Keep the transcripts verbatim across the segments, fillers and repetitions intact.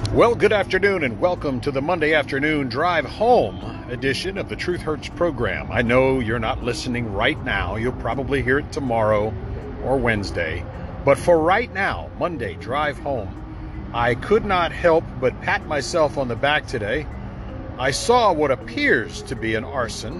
Well, good afternoon and welcome to the Monday afternoon drive home edition of the Truth Hurts program. I know you're not listening right now. You'll probably hear it tomorrow or Wednesday. But for right now, Monday drive home, I could not help but pat myself on the back today. I saw what appears to be an arson,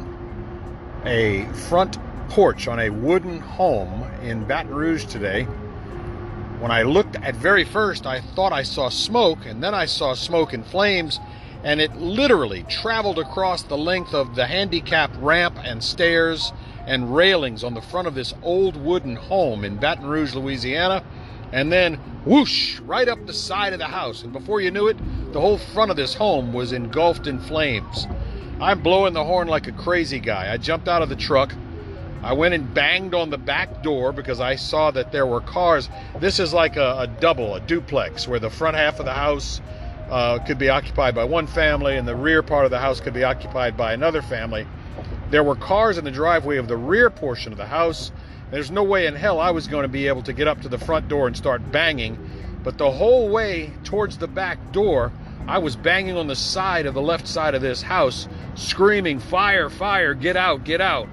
a front porch on a wooden home in Baton Rouge today. When I looked at very first, I thought I saw smoke, and then I saw smoke and flames, and it literally traveled across the length of the handicap ramp and stairs and railings on the front of this old wooden home in Baton Rouge, Louisiana, and then whoosh, right up the side of the house. And before you knew it, the whole front of this home was engulfed in flames. I'm blowing the horn like a crazy guy. I jumped out of the truck. I went and banged on the back door because I saw that there were cars. This is like a, a double, a duplex, where the front half of the house uh, could be occupied by one family and the rear part of the house could be occupied by another family. There were cars in the driveway of the rear portion of the house. There's no way in hell I was going to be able to get up to the front door and start banging. But the whole way towards the back door, I was banging on the side of the left side of this house, screaming, "Fire, fire, get out, get out."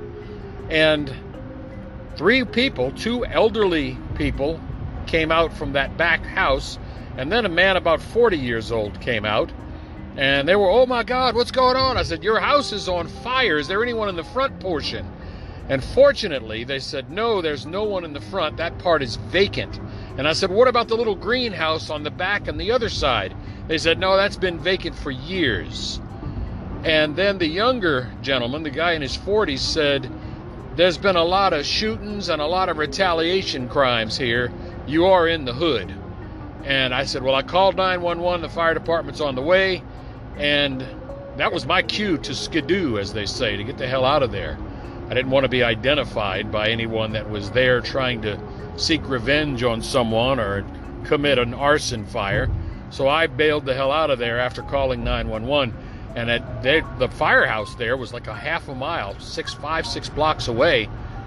And three people, two elderly people, came out from that back house, and then a man about forty years old came out, and they were, "Oh my God, what's going on?" I said, "Your house is on fire. Is there anyone in the front portion?" And fortunately, they said, "No, there's no one in the front. That part is vacant." And I said, "What about the little greenhouse on the back and the other side?" They said, "No, that's been vacant for years." And then the younger gentleman, the guy in his forties, said, "There's been a lot of shootings and a lot of retaliation crimes here. You are in the hood." And I said, "Well, I called nine one one. The fire department's on the way." And that was my cue to skidoo, as they say, to get the hell out of there. I didn't want to be identified by anyone that was there trying to seek revenge on someone or commit an arson fire. So I bailed the hell out of there after calling nine one one. And at they, the firehouse there was like a half a mile, six, five, six blocks away.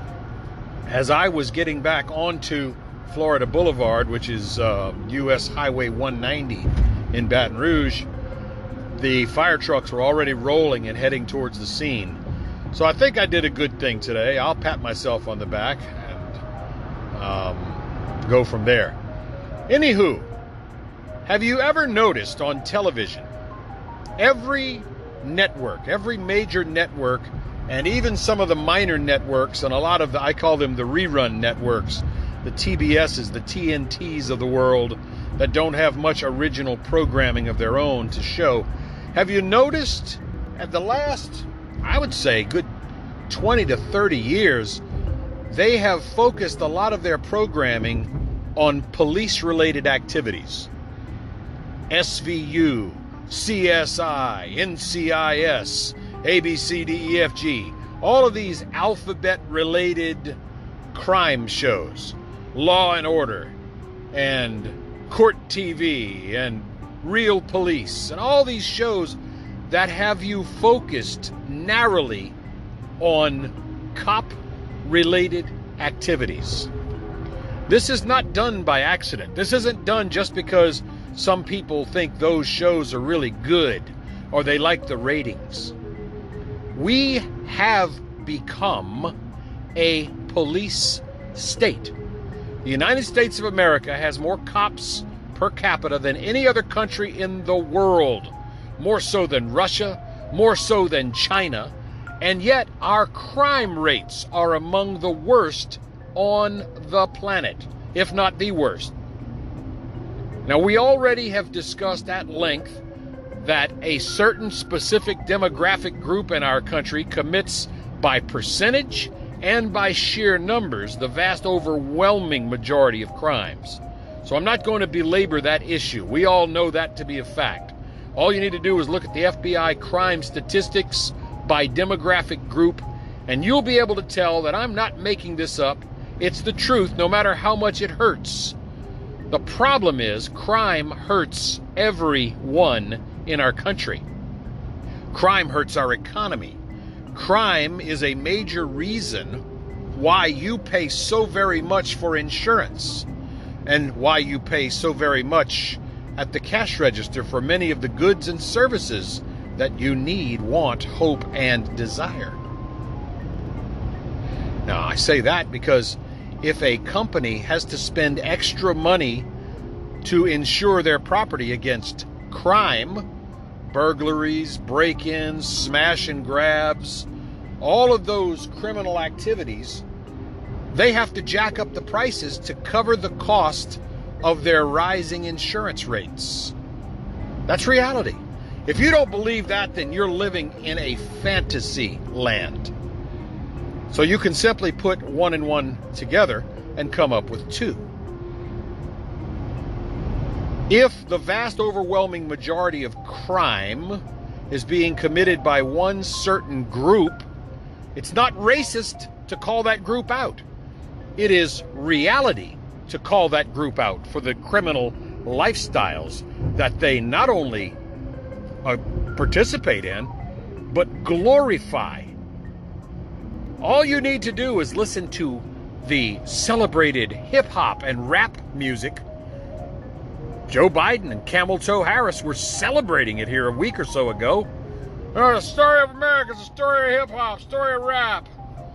As I was getting back onto Florida Boulevard, which is uh, U S Highway one ninety in Baton Rouge, the fire trucks were already rolling and heading towards the scene. So I think I did a good thing today. I'll pat myself on the back and um, go from there. Anywho, have you ever noticed on television, every network, every major network, and even some of the minor networks, and a lot of the, I call them the rerun networks, the T B S's, the T N Ts of the world, that don't have much original programming of their own to show. Have you noticed at the last, I would say, good twenty to thirty years, they have focused a lot of their programming on police-related activities? S V U, C S I, N C I S, A B C D E F G, all of these alphabet-related crime shows, Law and Order, and Court T V, and Real Police, and all these shows that have you focused narrowly on cop-related activities. This is not done by accident. This isn't done just because some people think those shows are really good or they like the ratings. We have become a police state. The United States of America has more cops per capita than any other country in the world. More so than Russia, more so than China, and yet our crime rates are among the worst on the planet, if not the worst. Now, we already have discussed at length that a certain specific demographic group in our country commits by percentage and by sheer numbers the vast overwhelming majority of crimes. So I'm not going to belabor that issue. We all know that to be a fact. All you need to do is look at the F B I crime statistics by demographic group, and you'll be able to tell that I'm not making this up. It's the truth, no matter how much it hurts. The problem is crime hurts everyone in our country. Crime hurts our economy. Crime is a major reason why you pay so very much for insurance and why you pay so very much at the cash register for many of the goods and services that you need, want, hope, and desire. Now, I say that because if a company has to spend extra money to insure their property against crime, burglaries, break-ins, smash and grabs, all of those criminal activities, they have to jack up the prices to cover the cost of their rising insurance rates. That's reality. If you don't believe that, then you're living in a fantasy land. So you can simply put one and one together and come up with two. If the vast overwhelming majority of crime is being committed by one certain group, it's not racist to call that group out. It is reality to call that group out for the criminal lifestyles that they not only uh, participate in, but glorify. All you need to do is listen to the celebrated hip-hop and rap music. Joe Biden and Camel Toe Harris were celebrating it here a week or so ago. Oh, the story of America is a story of hip-hop, story of rap.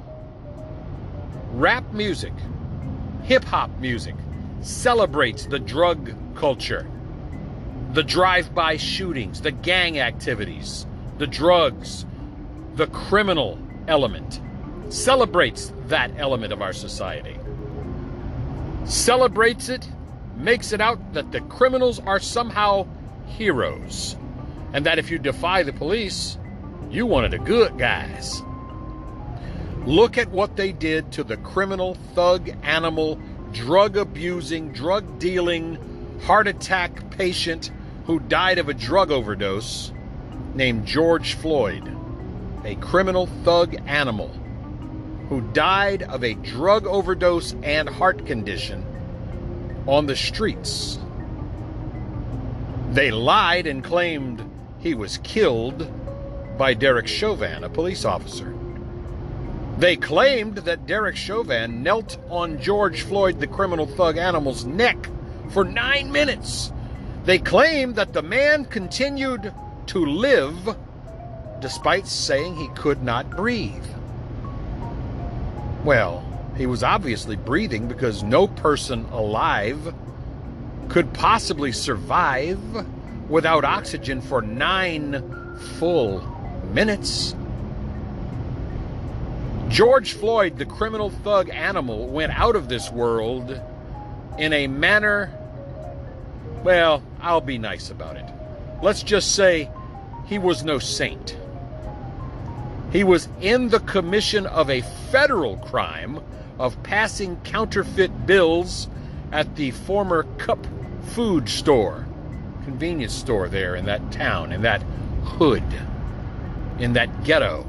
Rap music, hip-hop music celebrates the drug culture, the drive-by shootings, the gang activities, the drugs, the criminal element. Celebrates that element of our society. Celebrates it, makes it out that the criminals are somehow heroes, and that if you defy the police, you one of the good guys. Look at what they did to the criminal, thug, animal, drug-abusing, drug-dealing, heart attack patient who died of a drug overdose named George Floyd, a criminal, thug, animal who died of a drug overdose and heart condition on the streets. They lied and claimed he was killed by Derek Chauvin, a police officer. They claimed that Derek Chauvin knelt on George Floyd, the criminal thug animal's neck for nine minutes. They claimed that the man continued to live despite saying he could not breathe. Well, he was obviously breathing because no person alive could possibly survive without oxygen for nine full minutes. George Floyd, the criminal thug animal, went out of this world in a manner, well, I'll be nice about it. Let's just say he was no saint. He was in the commission of a federal crime of passing counterfeit bills at the former Cup food store, convenience store there in that town, in that hood, in that ghetto.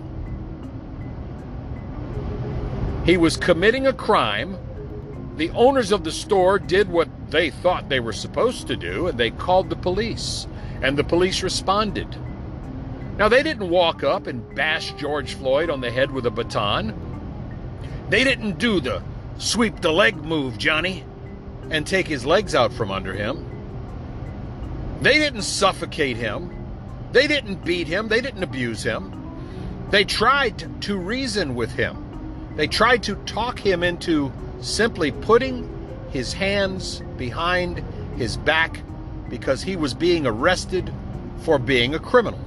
He was committing a crime. The owners of the store did what they thought they were supposed to do, and they called the police, and the police responded. Now, they didn't walk up and bash George Floyd on the head with a baton. They didn't do the sweep the leg move, Johnny, and take his legs out from under him. They didn't suffocate him. They didn't beat him. They didn't abuse him. They tried to reason with him. They tried to talk him into simply putting his hands behind his back because he was being arrested for being a criminal.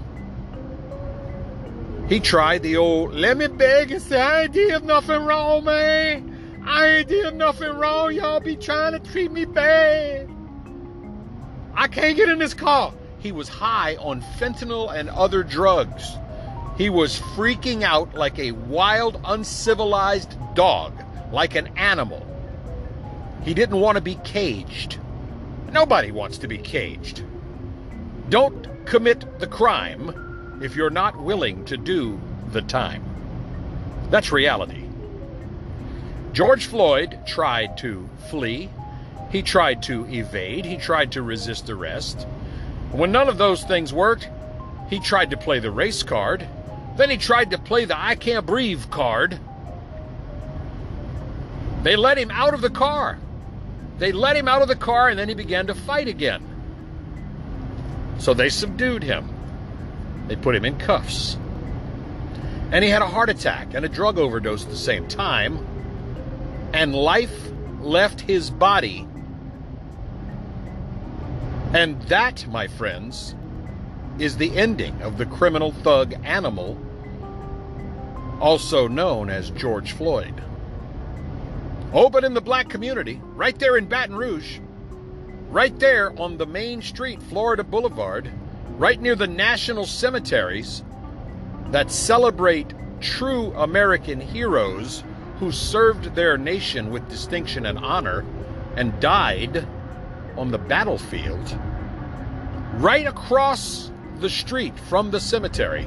He tried the old, let me beg and say, I ain't did nothing wrong, man. I ain't did nothing wrong. Y'all be trying to treat me bad. I can't get in this car. He was high on fentanyl and other drugs. He was freaking out like a wild, uncivilized dog, like an animal. He didn't want to be caged. Nobody wants to be caged. Don't commit the crime if you're not willing to do the time. That's reality. George Floyd tried to flee. He tried to evade. He tried to resist arrest. When none of those things worked, he tried to play the race card. Then he tried to play the I can't breathe card. They let him out of the car. They let him out of the car, and then he began to fight again. So they subdued him. They put him in cuffs. And he had a heart attack and a drug overdose at the same time. And life left his body. And that, my friends, is the ending of the criminal thug animal, also known as George Floyd. Oh, but in the black community, right there in Baton Rouge, right there on the main street, Florida Boulevard, right near the national cemeteries that celebrate true American heroes who served their nation with distinction and honor and died on the battlefield, right across the street from the cemetery,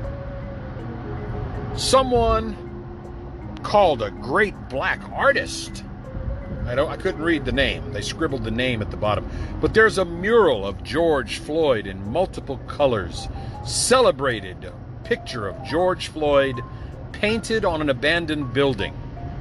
someone called a great black artist. I don't I couldn't read the name. They scribbled the name at the bottom. But there's a mural of George Floyd in multiple colors, celebrated picture of George Floyd painted on an abandoned building,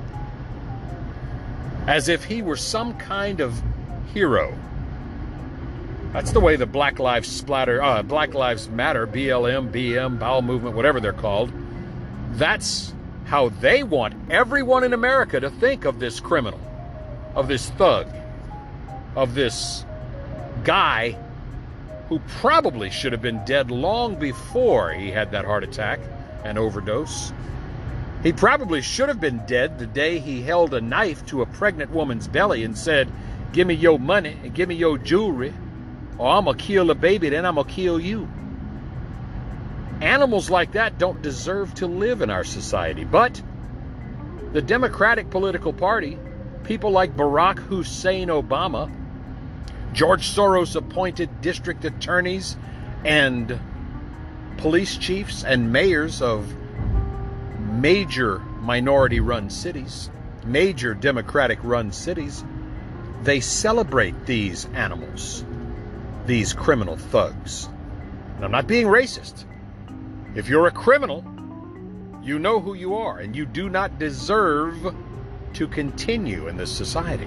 as if he were some kind of hero. That's the way the Black Lives Splatter, uh, Black Lives Matter, B L M, B M, Bowel Movement, whatever they're called. That's how they want everyone in America to think of this criminal, of this thug, of this guy who probably should have been dead long before he had that heart attack and overdose. He probably should have been dead the day he held a knife to a pregnant woman's belly and said, "Give me your money and give me your jewelry, or I'm gonna kill the baby, then I'm gonna kill you." Animals like that don't deserve to live in our society. But the Democratic political party, people like Barack Hussein Obama, George Soros appointed district attorneys and police chiefs and mayors of major minority-run cities, major Democratic-run cities, they celebrate these animals, these criminal thugs. And I'm not being racist. If you're a criminal, you know who you are, and you do not deserve to continue in this society.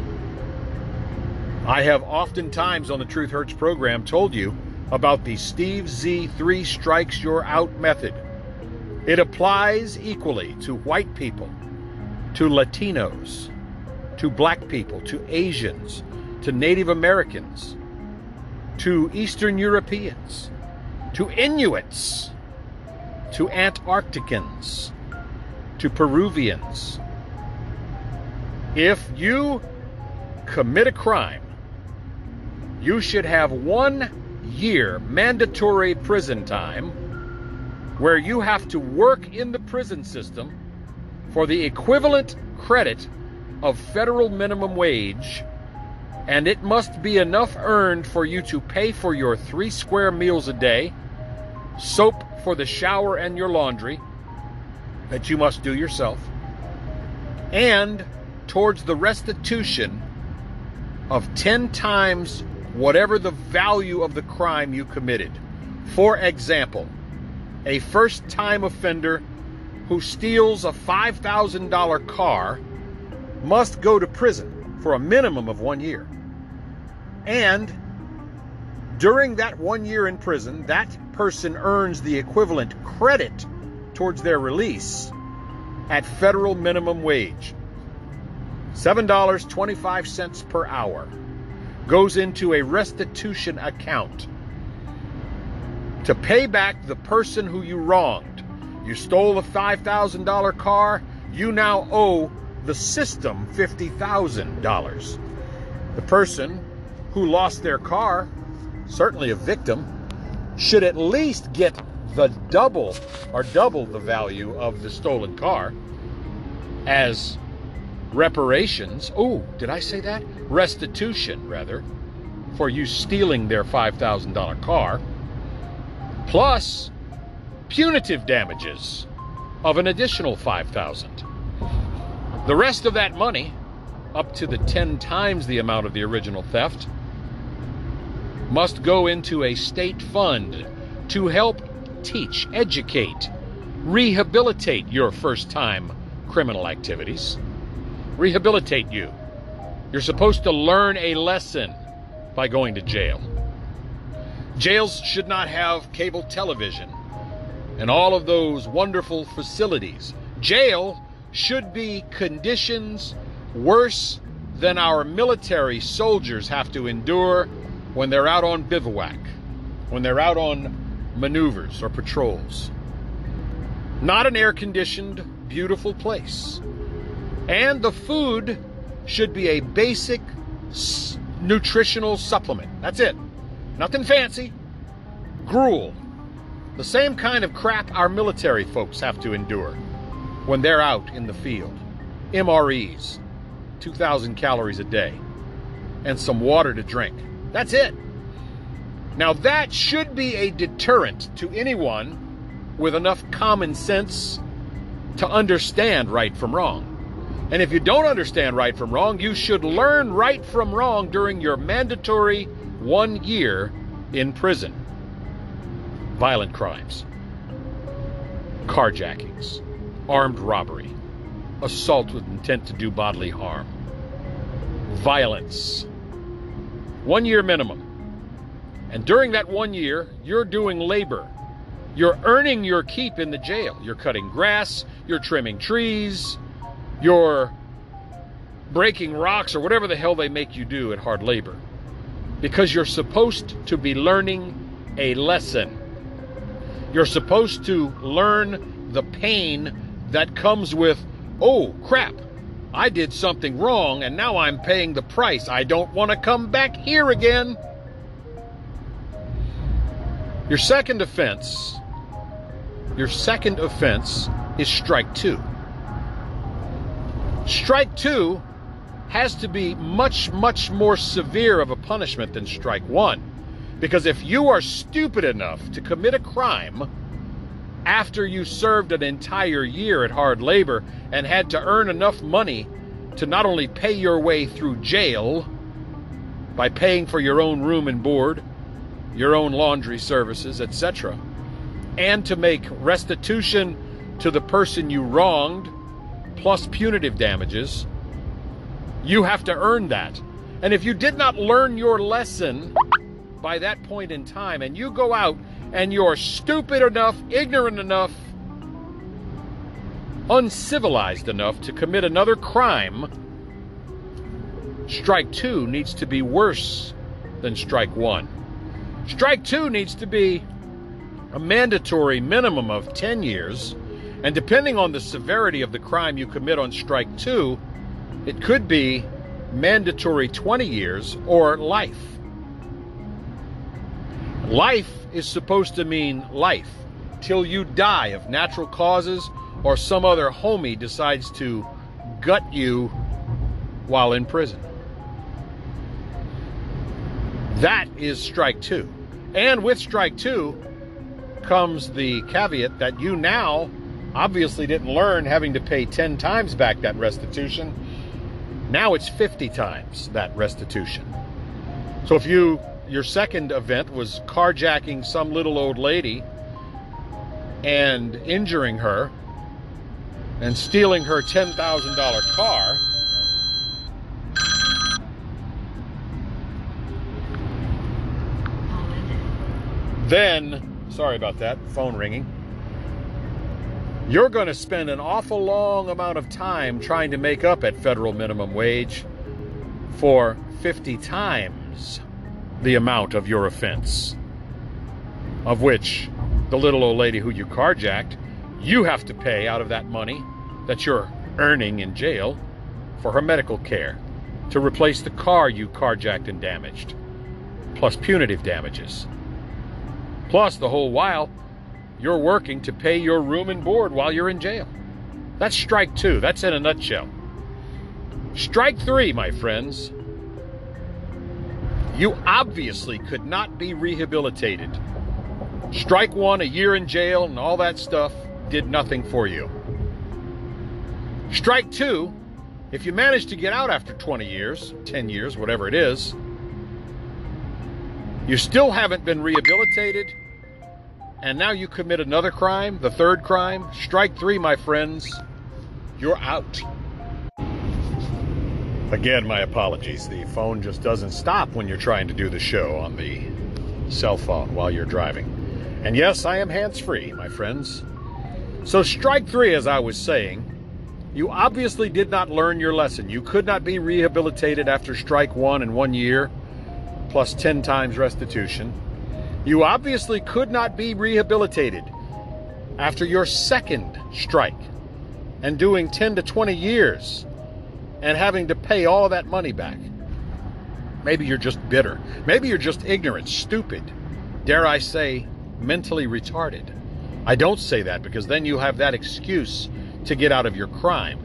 I have oftentimes on the Truth Hurts program told you about the Steve Z three strikes you're out method. It applies equally to white people, to Latinos, to black people, to Asians, to Native Americans, to Eastern Europeans, to Inuits, to Antarcticans, to Peruvians. If you commit a crime, you should have one year mandatory prison time where you have to work in the prison system for the equivalent credit of federal minimum wage, and it must be enough earned for you to pay for your three square meals a day, soap for the shower and your laundry that you must do yourself, and towards the restitution of ten times whatever the value of the crime you committed. For example, a first-time offender who steals a five thousand dollar car must go to prison for a minimum of one year. And during that one year in prison, that person earns the equivalent credit towards their release at federal minimum wage. seven dollars and twenty-five cents per hour goes into a restitution account to pay back the person who you wronged. You stole a five thousand dollar car, you now owe the system fifty thousand dollars. The person who lost their car, certainly a victim, should at least get the double or double the value of the stolen car as reparations. Oh, did I say that? Restitution, rather, for you stealing their five thousand dollar car, plus punitive damages of an additional five thousand dollars. The rest of that money, up to the ten times the amount of the original theft, must go into a state fund to help teach, educate, rehabilitate your first-time criminal activities. Rehabilitate you. You're supposed to learn a lesson by going to jail. Jails should not have cable television and all of those wonderful facilities. Jail should be conditions worse than our military soldiers have to endure when they're out on bivouac, when they're out on maneuvers or patrols. Not an air-conditioned, beautiful place. And the food should be a basic nutritional supplement. That's it. Nothing fancy. Gruel. The same kind of crap our military folks have to endure when they're out in the field. M R Es, two thousand calories a day, and some water to drink. That's it. Now that should be a deterrent to anyone with enough common sense to understand right from wrong. And if you don't understand right from wrong, you should learn right from wrong during your mandatory one year in prison. Violent crimes, carjackings, armed robbery, assault with intent to do bodily harm, violence. One year minimum. And during that one year, you're doing labor. You're earning your keep in the jail. You're cutting grass, you're trimming trees, you're breaking rocks, or whatever the hell they make you do at hard labor. Because you're supposed to be learning a lesson. You're supposed to learn the pain that comes with, oh crap, I did something wrong and now I'm paying the price. I don't want to come back here again. Your second offense, your second offense is strike two. Strike two has to be much, much more severe of a punishment than strike one. Because if you are stupid enough to commit a crime after you served an entire year at hard labor and had to earn enough money to not only pay your way through jail by paying for your own room and board, your own laundry services, et cetera, and to make restitution to the person you wronged, plus punitive damages, you have to earn that. And if you did not learn your lesson by that point in time, and you go out and you're stupid enough, ignorant enough, uncivilized enough to commit another crime, strike two needs to be worse than strike one. Strike two needs to be a mandatory minimum of ten years, and depending on the severity of the crime you commit on strike two, it could be mandatory twenty years or life. Life is supposed to mean life till you die of natural causes or some other homie decides to gut you while in prison. That is strike two. And with strike two comes the caveat that you now obviously didn't learn having to pay ten times back that restitution. Now it's fifty times that restitution. So if you, your second event was carjacking some little old lady and injuring her and stealing her ten thousand dollar car, then, sorry about that, phone ringing, you're going to spend an awful long amount of time trying to make up at federal minimum wage for fifty times the amount of your offense, of which the little old lady who you carjacked, you have to pay out of that money that you're earning in jail for her medical care to replace the car you carjacked and damaged, plus punitive damages. Plus, the whole while, you're working to pay your room and board while you're in jail. That's strike two. That's in a nutshell. Strike three, my friends. You obviously could not be rehabilitated. Strike one, a year in jail and all that stuff did nothing for you. Strike two, if you manage to get out after twenty years, ten years, whatever it is, you still haven't been rehabilitated, and now you commit another crime, the third crime. Strike three, my friends, you're out. Again, my apologies. The phone just doesn't stop when you're trying to do the show on the cell phone while you're driving. And yes, I am hands-free, my friends. So strike three, as I was saying, you obviously did not learn your lesson. You could not be rehabilitated after strike one in one year, plus ten times restitution. You obviously could not be rehabilitated after your second strike and doing ten to twenty years and having to pay all of that money back. Maybe you're just bitter. Maybe you're just ignorant, stupid, dare I say, mentally retarded. I don't say that because then you have that excuse to get out of your crime.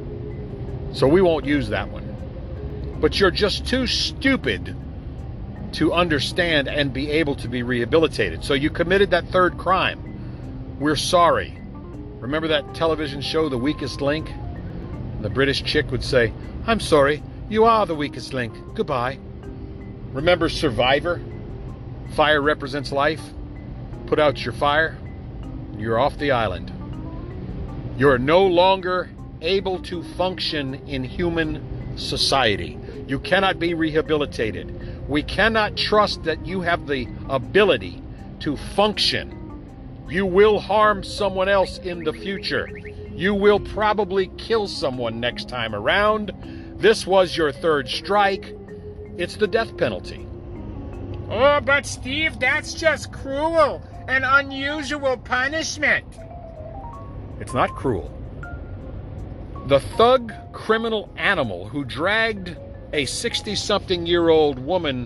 So we won't use that one. But you're just too stupid to understand and be able to be rehabilitated. So you committed that third crime. We're sorry. Remember that television show, The Weakest Link? The British chick would say, "I'm sorry, you are the weakest link. Goodbye." Remember Survivor? Fire represents life. Put out your fire, you're off the island. You're no longer able to function in human society. You cannot be rehabilitated. We cannot trust that you have the ability to function. You will harm someone else in the future. You will probably kill someone next time around. This was your third strike. It's the death penalty. Oh, but Steve, that's just cruel and unusual punishment. It's not cruel. The thug criminal animal who dragged a sixty-something-year-old woman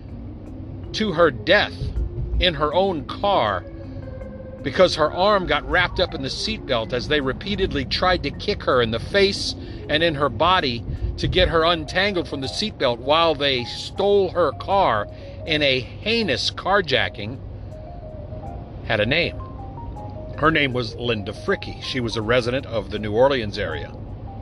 to her death in her own car because her arm got wrapped up in the seatbelt as they repeatedly tried to kick her in the face and in her body to get her untangled from the seatbelt while they stole her car in a heinous carjacking, had a name. Her name was Linda Frickey. She was a resident of the New Orleans area.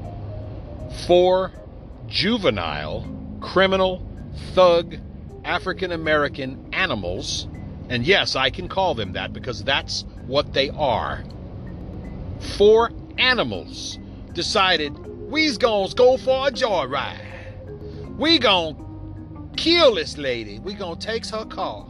Four juvenile, criminal, thug, African-American animals, and yes, I can call them that because that's what they are. Four animals decided, we's gonna go for a joyride. We gonna kill this lady. We gonna take her car.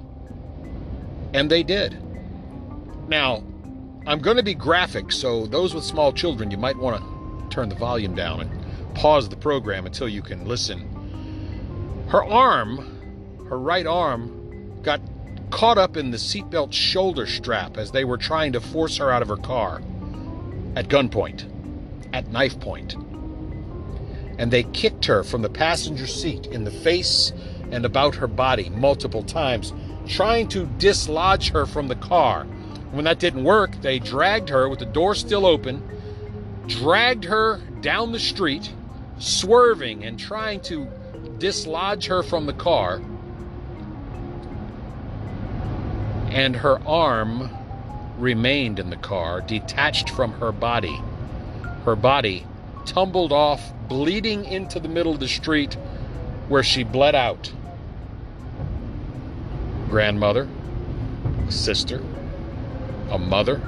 And they did. Now, I'm going to be graphic, so those with small children, you might want to turn the volume down and pause the program until you can listen. Her arm, her right arm, got caught up in the seatbelt shoulder strap as they were trying to force her out of her car at gunpoint, at knife point. And they kicked her from the passenger seat in the face and about her body multiple times, trying to dislodge her from the car. When that didn't work, they dragged her with the door still open, dragged her down the street, swerving and trying to dislodge her from the car. And her arm remained in the car, detached from her body. Her body tumbled off, bleeding into the middle of the street where she bled out. Grandmother, a sister, a mother,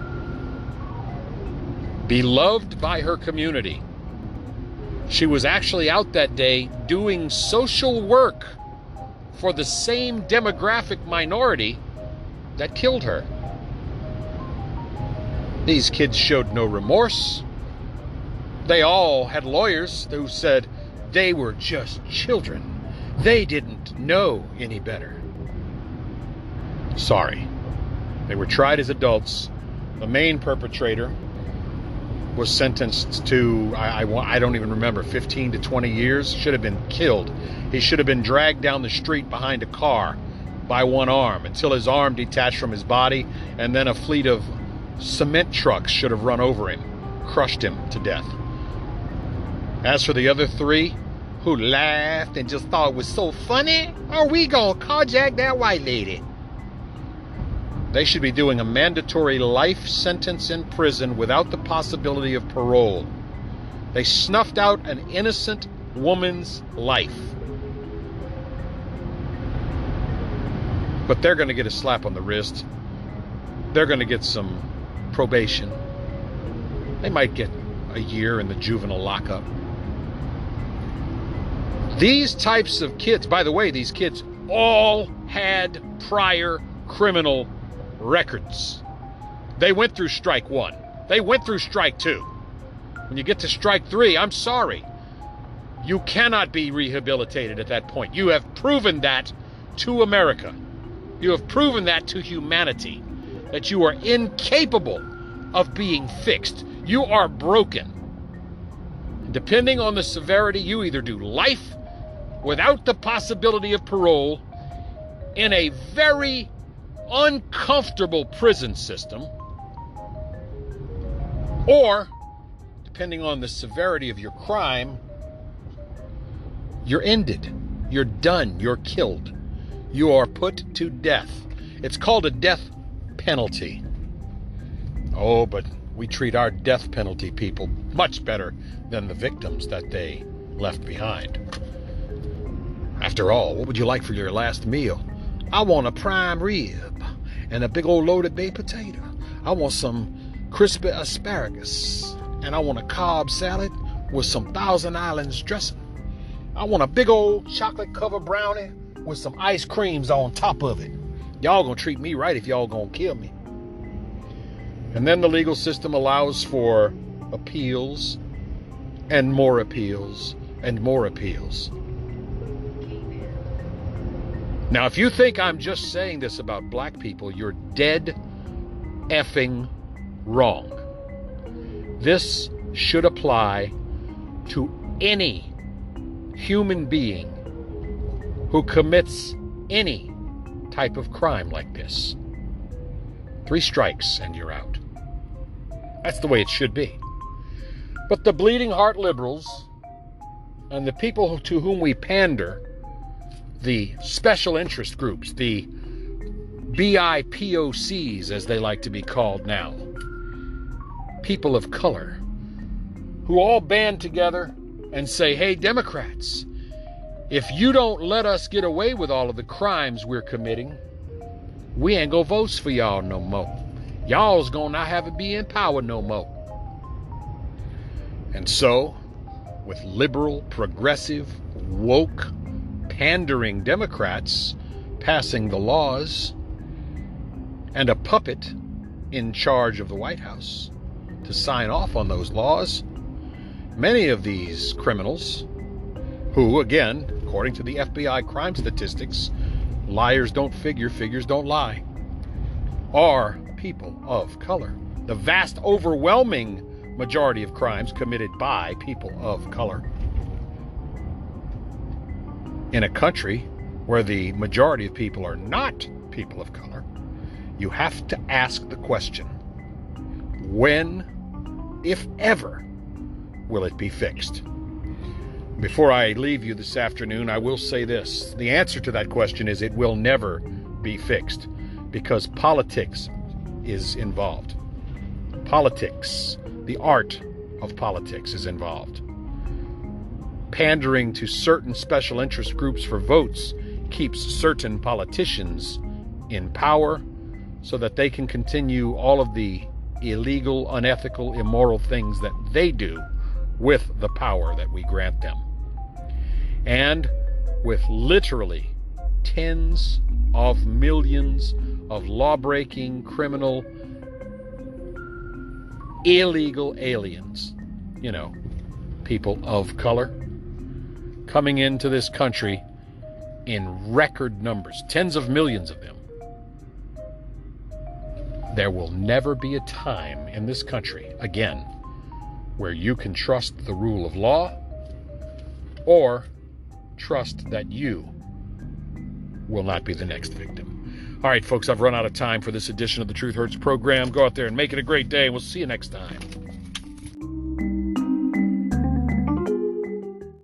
beloved by her community. She was actually out that day doing social work for the same demographic minority that killed her. These kids showed no remorse. They all had lawyers who said they were just children. They didn't know any better. Sorry. They were tried as adults. The main perpetrator was sentenced to, I, I, I don't even remember, fifteen to twenty years. Should have been killed. He should have been dragged down the street behind a car by one arm until his arm detached from his body, and then a fleet of cement trucks should have run over him, crushed him to death. As for the other three, who laughed and just thought it was so funny, are we gonna carjack that white lady? They should be doing a mandatory life sentence in prison without the possibility of parole. They snuffed out an innocent woman's life. But they're going to get a slap on the wrist. They're going to get some probation. They might get a year in the juvenile lockup. These types of kids, by the way, these kids all had prior criminal records. They went through strike one. They went through strike two. When you get to strike three, I'm sorry. You cannot be rehabilitated at that point. You have proven that to America. You have proven that to humanity, that you are incapable of being fixed. You are broken. Depending on the severity, you either do life without the possibility of parole in a very uncomfortable prison system, or, depending on the severity of your crime, you're ended. You're done. You're killed. You are put to death. It's called a death penalty. Oh, but we treat our death penalty people much better than the victims that they left behind. After all, what would you like for your last meal? I want a prime rib and a big old loaded baked potato. I want some crispy asparagus, and I want a Cobb salad with some Thousand Islands dressing. I want a big old chocolate covered brownie with some ice creams on top of it. Y'all gonna treat me right if y'all gonna kill me. And then the legal system allows for appeals and more appeals and more appeals. Now, if you think I'm just saying this about black people, you're dead effing wrong. This should apply to any human being who commits any type of crime like this. Three strikes and you're out. That's the way it should be. But the bleeding heart liberals and the people to whom we pander, the special interest groups, the B I P O Cs as they like to be called now, people of color, who all band together and say, hey, Democrats, if you don't let us get away with all of the crimes we're committing, we ain't gonna vote for y'all no more. Y'all's gonna not have it be in power no more. And so, with liberal, progressive, woke, pandering Democrats passing the laws and a puppet in charge of the White House to sign off on those laws, many of these criminals, who, again, according to the F B I crime statistics, liars don't figure, figures don't lie, are people of color. The vast, overwhelming majority of crimes committed by people of color. In a country where the majority of people are not people of color, you have to ask the question, when, if ever, will it be fixed? Before I leave you this afternoon, I will say this. The answer to that question is it will never be fixed, because politics is involved. Politics, the art of politics, is involved. Pandering to certain special interest groups for votes keeps certain politicians in power so that they can continue all of the illegal, unethical, immoral things that they do with the power that we grant them. And with literally tens of millions of law-breaking, criminal, illegal aliens, you know, people of color, coming into this country in record numbers, tens of millions of them. There will never be a time in this country, again, where you can trust the rule of law or trust that you will not be the next victim. All right, folks, I've run out of time for this edition of the Truth Hurts program. Go out there and make it a great day. We'll see you next time.